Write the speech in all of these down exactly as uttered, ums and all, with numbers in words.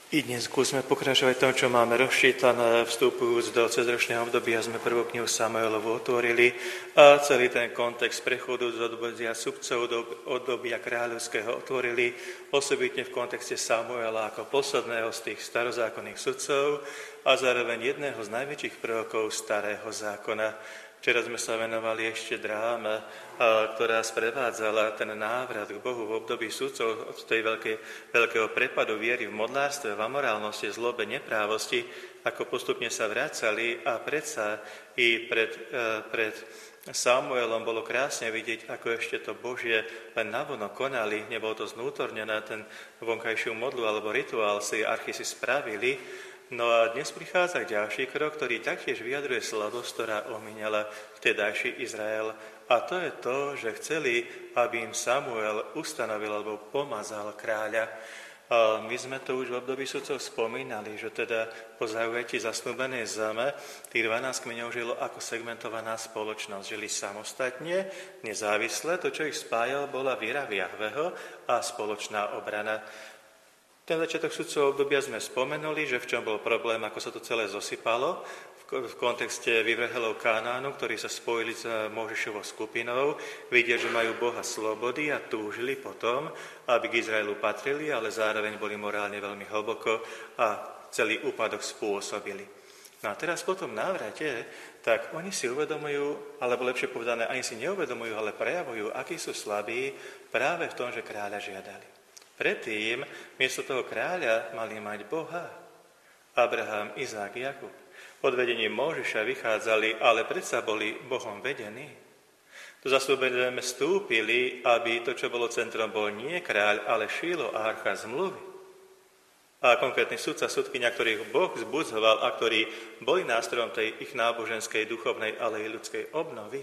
I dnes skúsme pokračovať tom, čo máme rozčítané, vstupujúc do cezročného obdobia, sme prvú knihu Samuelovu otvorili a celý ten kontext prechodu z obdobia sudcov do obdobia kráľovského otvorili, osobitne v kontexte Samuela ako posledného z tých starozákonných sudcov a zároveň jedného z najväčších prorokov starého zákona. Včera sme sa venovali ešte dráme, ktorá sprevádzala ten návrat k Bohu v období sudcov od tej veľkej, veľkého prepadu viery v modlárstve, v amorálnosti, zlobe, neprávosti, ako postupne sa vracali a predsa i pred, pred Samuelom bolo krásne vidieť, ako ešte to Božie len navonok konali, nebolo to znútornené, ten vonkajšiu modlu alebo rituál si archy si spravili. No a dnes prichádza ďalší krok, ktorý taktiež vyjadruje slabosť, ktorá omínala vtedajší Izrael. A to je to, že chceli, aby im Samuel ustanovil alebo pomazal kráľa. A my sme to už v období sudcov spomínali, že teda po zaujatí zasnúbenej zeme tých dvanásť kmeňov žilo ako segmentovaná spoločnosť. Žili samostatne, nezávisle. To, čo ich spájalo, bola viera v Jahveho a spoločná obrana. Ten začiatok sudcov obdobia sme spomenuli, že v čom bol problém, ako sa to celé zosypalo, v kontexte vyvrhelov Kánánu, ktorí sa spojili s Mojžišovou skupinou, vidia, že majú Boha slobody a túžili potom, aby k Izraelu patrili, ale zároveň boli morálne veľmi hlboko a celý úpadok spôsobili. No a teraz po tom návrate, tak oni si uvedomujú, alebo lepšie povedané, ani si neuvedomujú, ale prejavujú, akí sú slabí práve v tom, že kráľa žiadali. Predtým, miesto toho kráľa, mali mať Boha. Abraham, Izák, Jakub. Pod vedením Mojžiša vychádzali, ale predsa boli Bohom vedení. Do zasľúbenia vstúpili, aby to, čo bolo centrom, bol nie kráľ, ale Šílo a archa zmluvy. A konkrétny sudca, sudkyňa, ktorých Boh zbudzoval a ktorí boli nástrojom tej ich náboženskej, duchovnej, ale i ľudskej obnovy.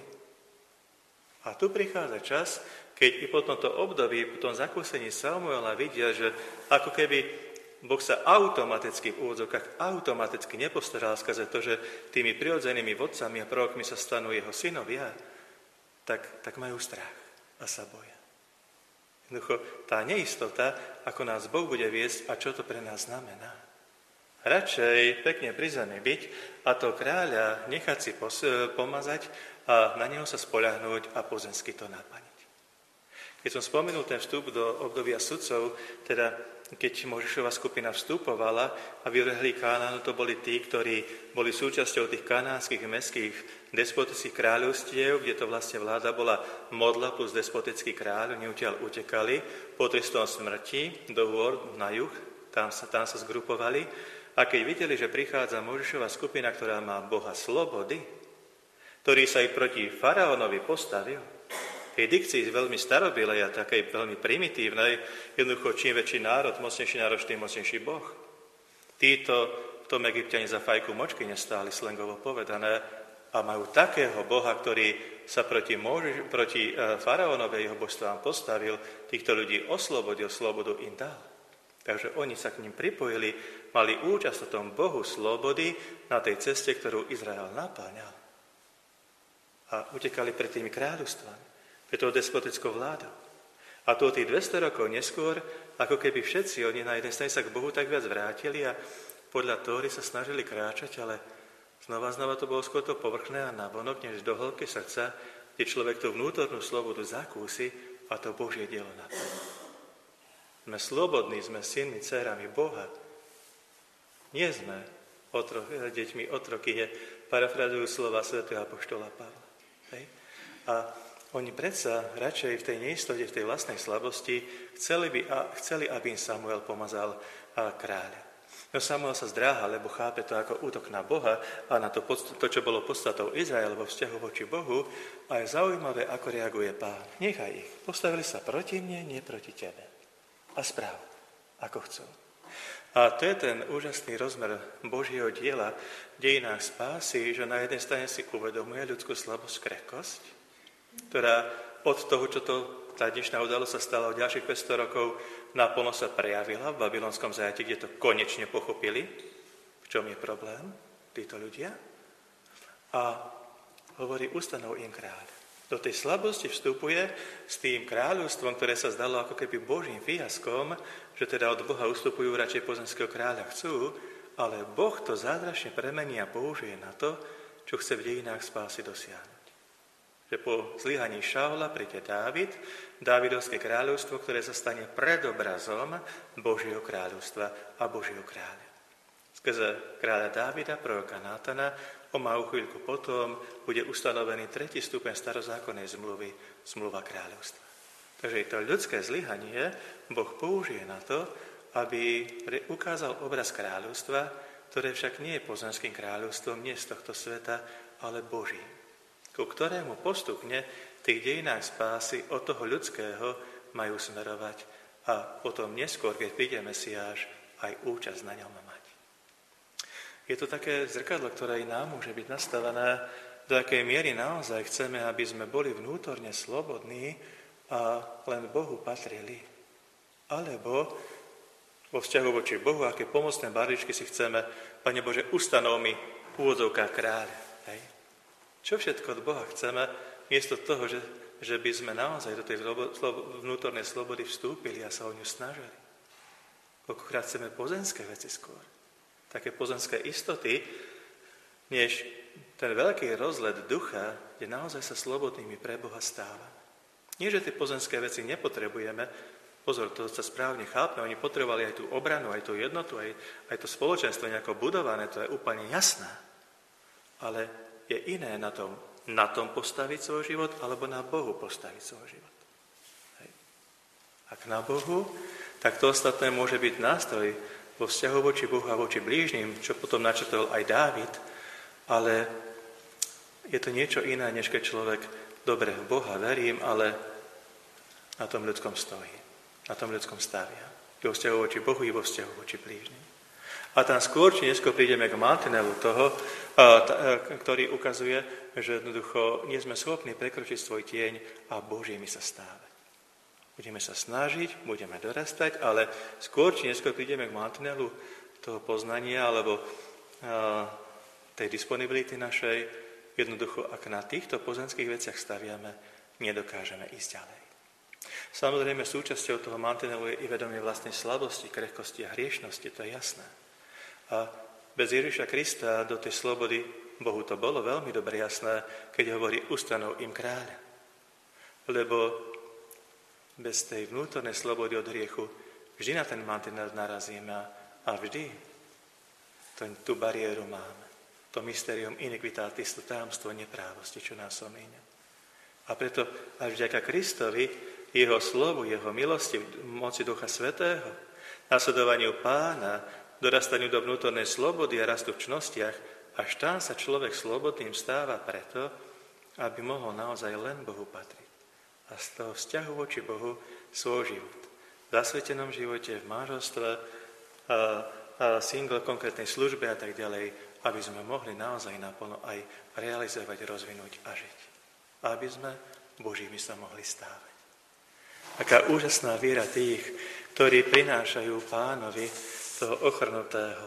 A tu prichádza čas, keď i po tomto období, po tom zakúsení Samuela vidia, že ako keby Boh sa automaticky v úvodzovkách automaticky nepostaral skrze to, že tými prirodzenými vodcami a prorokmi sa stanú jeho synovia, tak, tak majú strach a sa boja. Jednoducho, tá neistota, ako nás Boh bude viesť a čo to pre nás znamená. Radšej pekne pri zemi byť a to kráľa nechať si pos- pomazať a na neho sa spoľahnúť a pozemsky to naplniť. Keď som spomenul ten vstup do obdobia sudcov, teda keď Mojžišova skupina vstupovala a vyvrhli Kánánu, to boli tí, ktorí boli súčasťou tých kanánskych mestských despotických kráľovstiev, kde to vlastne vláda bola modla plus despotický kráľ, oni odtiaľ utekali po trestom smrti do hôr na juh, tam sa, tam sa zgrupovali. A keď videli, že prichádza Mojžišova skupina, ktorá má Boha slobody, ktorý sa i proti faraónovi postavil, tej dikcii veľmi starobilej a takej veľmi primitívnej, jednoducho čím väčší národ, mocnejší národ, tým mocnejší Boh. Títo v tom Egypťani za fajku močky nestáli, slangovo povedané, a majú takého Boha, ktorý sa proti, Moži, proti faraónovej jeho božstvám postavil, týchto ľudí oslobodil, slobodu im dal. Takže oni sa k ním pripojili, mali účasť v tom Bohu slobody na tej ceste, ktorú Izrael napáňal. A utekali pred tými kráľovstvami, pred tou despotickou vládou. A to tých dvesto rokov neskôr, ako keby všetci oni na jednej strane sa k Bohu tak viac vrátili a podľa Tóry sa snažili kráčať, ale znova znova to bolo skôr to povrchné a navonok, než do hĺbky srdca, kde človek tú vnútornú slobodu zakúsi a to Božie dielo naplní. Sme slobodní, sme synmi, dcerami Boha. Nie sme otro, deťmi otrokyne, parafrazujú slova svätého apoštola Pavla. Hej? A oni predsa radšej v tej neistote, v tej vlastnej slabosti chceli, by, a, chceli aby im Samuel pomazal a, kráľa. No Samuel sa zdráha, lebo chápe to ako útok na Boha a na to, to čo bolo podstatou Izraela vo vzťahu voči Bohu. A je zaujímavé, ako reaguje Pán. Nechaj ich. Postavili sa proti mne, nie proti tebe. A správ, ako chcú. A to je ten úžasný rozmer Božieho diela v dejinách spásy, že na jednej strane si uvedomuje ľudskú slabosť, krehkosť, ktorá od toho, čo to tá dnešná udalosť sa stala o ďalších päťsto rokov, naplno sa prejavila v babylonskom zajatí, kde to konečne pochopili, v čom je problém títo ľudia. A hovorí, ustanov im kráľ. Do tej slabosti vstupuje s tým kráľovstvom, ktoré sa zdalo ako keby Božím fiaskom, že teda od Boha ustupujú radšej pozemského kráľa. Chcú, ale Boh to zázračne premení a použije na to, čo chce v dejinách spásy dosiahnuť. Že po zlyhaní Šaula príde Dávid, Dávidovské kráľovstvo, ktoré sa stane predobrazom Božieho kráľovstva a Božieho kráľa. Skrze kráľa Dávida, proroka Nátana, o malú chvíľku potom bude ustanovený tretí stupeň starozákonnej zmluvy, zmluva kráľovstva. Takže to ľudské zlyhanie Boh použije na to, aby ukázal obraz kráľovstva, ktoré však nie je pozemským kráľovstvom, nie z tohto sveta, ale Boží, ku ktorému postupne v tých dejinách spásy od toho ľudského majú smerovať a potom neskôr, keď príde Mesiáš, aj účasť na ňom mať. Je to také zrkadlo, ktoré aj nám môže byť nastavené, do akej miery naozaj chceme, aby sme boli vnútorne slobodní a len Bohu patrili. Alebo vo vzťahu voči Bohu, aké pomocné balíčky si chceme, Pane Bože, ustanov mi v úvodzovkách kráľa. Hej. Čo všetko od Boha chceme, miesto toho, že, že by sme naozaj do tej slobo, slobo, vnútornej slobody vstúpili a sa o ňu snažili. Koľkokrát chceme pozemské veci skôr. Také pozemské istoty, než ten veľký rozlet ducha, kde naozaj sa slobodnými pre Boha stáva. Nie, že tie pozemské veci nepotrebujeme, pozor, to sa správne chápme, oni potrebovali aj tú obranu, aj tú jednotu, aj, aj to spoločenstvo nejako budované, to je úplne jasné. Ale je iné na tom, na tom postaviť svoj život, alebo na Bohu postaviť svoj život. Hej. Ak na Bohu, tak to ostatné môže byť nástroj vo vzťahu voči Bohu a voči blížnym, čo potom načrtol aj Dávid, ale je to niečo iné, než keď človek dobre v Boha verím, ale na tom ľudskom stojí, na tom ľudskom stavia. I vo vzťahu voči Bohu, i vo vzťahu voči blížnym. A tam skôr či neskôr prídeme k mantinelu toho, ktorý ukazuje, že jednoducho nie sme schopní prekročiť svoj tieň a Božími sa stávať. Budeme sa snažiť, budeme dorastať, ale skôr či neskôr prídeme k mantinelu toho poznania alebo tej disponibility našej. Jednoducho, ak na týchto pozemských veciach staviame, nedokážeme ísť ďalej. Samozrejme, súčasťou toho mantinelu je i vedomie vlastnej slabosti, krehkosti a hriešnosti, to je jasné. A bez Ježiša Krista do tej slobody, Bohu to bolo veľmi dobre jasné, keď hovorí, ustanov im kráľa. Lebo bez tej vnútornej slobody od hriechu vždy na ten mantinel narazíme a vždy tú bariéru máme. To mysterium iniquitatis, to tajomstvo neprávosti, čo nás omíňa. A preto až vďaka Kristovi, jeho slovu, jeho milosti, moci Ducha Svätého, nasledovaniu Pána, dorastaniu do vnútornej slobody a rastu v čnostiach, až tam sa človek slobodným stáva preto, aby mohol naozaj len Bohu patriť. A z toho vzťahu voči Bohu svoj život. V zasvetenom živote, v manželstve, a, a single, konkrétnej službe a tak ďalej, aby sme mohli naozaj naplno aj realizovať, rozvinúť a žiť. Aby sme Božími sa mohli stávať. Aká úžasná viera tých, ktorí prinášajú Pánovi toho ochrnutého.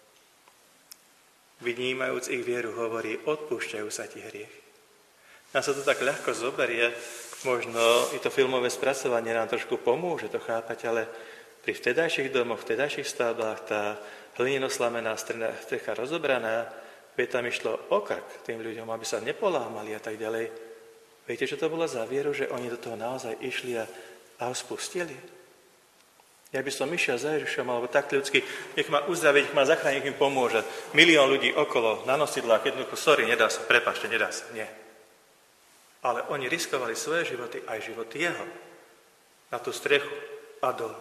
Vnímajúc ich vieru, hovorí, odpúšťajú sa ti hriechy. Nám sa to tak ľahko zoberie, možno i to filmové spracovanie nám trošku pomôže to chápať, ale pri vtedajších domoch, vtedajších stavbách tá hlinino-slamená strecha rozobraná, veď tam išlo o krk tým ľuďom, aby sa nepolámali a tak ďalej. Viete, čo to bolo za vieru, že oni do toho naozaj išli a, a ho spustili? Ja by som išiel za Ježišom, alebo tak ľudsky, nech ma uzdraviť, nech ma zachrániť, nech im pomôže. Milión ľudí okolo, na nosidlách, jednoducho, sorry, nedá sa, prepáčte, nedá sa, nie. Ale oni riskovali svoje životy, aj životy jeho, na tú strechu a dolu.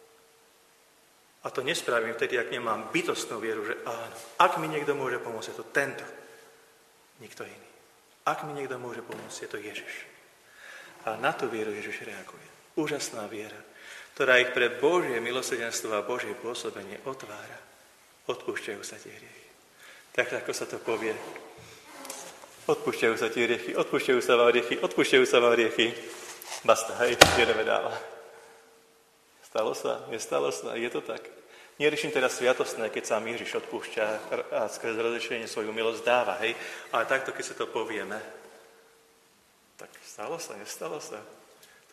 A to nespravím vtedy, ak nemám bytostnú vieru, že áno. Ak mi niekto môže pomôcť, je to tento. Nikto iný. Ak mi niekto môže pomôcť, je to Ježiš. A na tú vieru Ježiš reaguje. Úžasná viera, ktorá ich pre Božie milosrdenstvo a Božie pôsobenie otvára. Odpúšťajú sa tie hriechy. Tak, ako sa to povie. Odpúšťajú sa tie hriechy, odpúšťajú sa vám hriechy, odpúšťajú sa vám hriechy. Basta, hej, jedeme dáva. Stalo sa? Nestalo sa? Je to tak? Neriešim teraz sviatostné, keď sa Ježiš odpúšťa a skrz rozlišenie svoju milosť dáva, hej? Ale takto, keď sa to povieme, tak stalo sa? Nestalo sa? To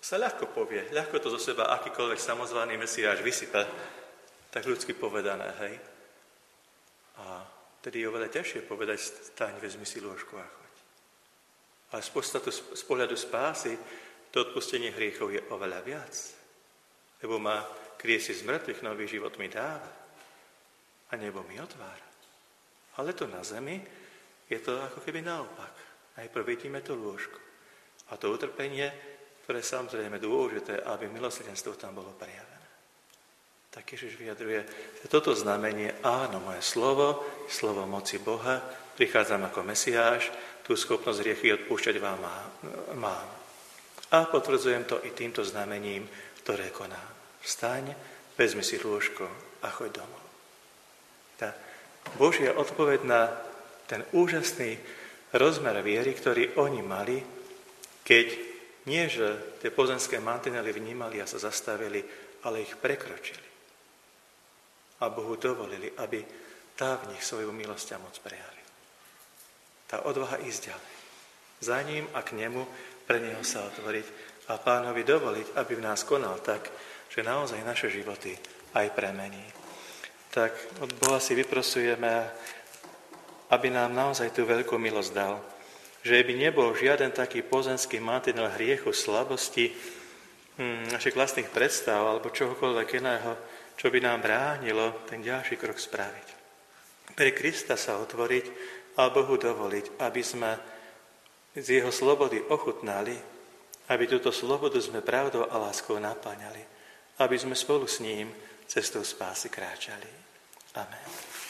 sa ľahko povie, ľahko to zo seba akýkoľvek samozvaný Mesiáš vysype, tak ľudsky povedané, hej. A tedy je oveľa ťažšie povedať, staň, vezmi si lôžko a choď. Ale z, podstatu, z pohľadu spásy to odpustenie hriechov je oveľa viac. Lebo ma kriesi z mŕtvych, nový život mi dáva a nebo mi otvára. Ale to na zemi je to ako keby naopak. Najprv vidíme to lôžko a to utrpenie, ktoré samozrejme dôležité, aby milosrdenstvo tam bolo prejavené. Tak Ježiš vyjadruje, že toto znamenie, áno, moje slovo, slovo moci Boha, prichádzam ako Mesiáš, tú schopnosť hriechy odpúšťať vám mám. A potvrdzujem to i týmto znamením, ktoré konám. Vstaň, vezmi si lôžko a choď domov. Tá Božia odpoveď na ten úžasný rozmer viery, ktorý oni mali, keď nie, že tie pozemské mantinely vnímali a sa zastavili, ale ich prekročili. A Bohu dovolili, aby tá v nich svoju milosť a moc prejavil. Tá odvaha ísť ďalej. Za ním a k nemu, pre neho sa otvoriť a Pánovi dovoliť, aby v nás konal tak, že naozaj naše životy aj premení. Tak od Boha si vyprosujeme, aby nám naozaj tú veľkú milosť dal. Že by nebol žiaden taký pozemský mantinel hriechu, slabosti, hm, našich vlastných predstav alebo čohokoľvek iného, čo by nám bránilo ten ďalší krok spraviť. Pre Krista sa otvoriť a Bohu dovoliť, aby sme z jeho slobody ochutnali, aby túto slobodu sme pravdou a láskou napáňali, aby sme spolu s ním cestou spásy kráčali. Amen.